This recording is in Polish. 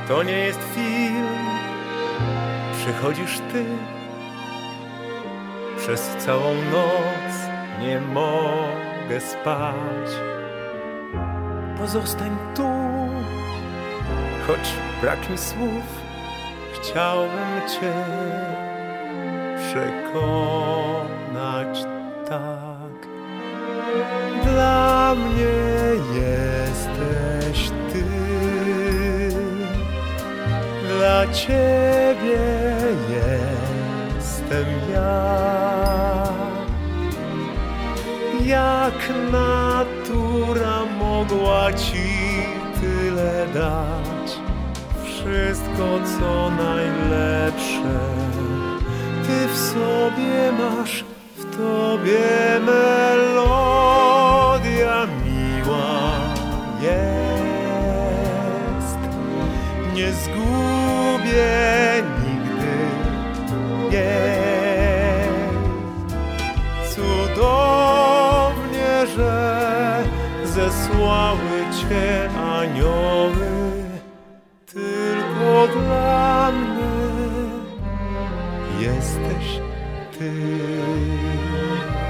To nie jest film, przychodzisz ty. Przez całą noc nie mogę spać. Pozostań tu, choć brak mi słów. Chciałbym cię przekonać tak. Dla mnie jesteś ty, dla ciebie jestem ja. Jak natura mogła ci tyle dać? Wszystko co najlepsze ty w sobie masz, w tobie melodia miła jest. Nie zgubię nigdy jej. Cudownie, że zesłały cię anioły tylko dla mnie jesteś ty.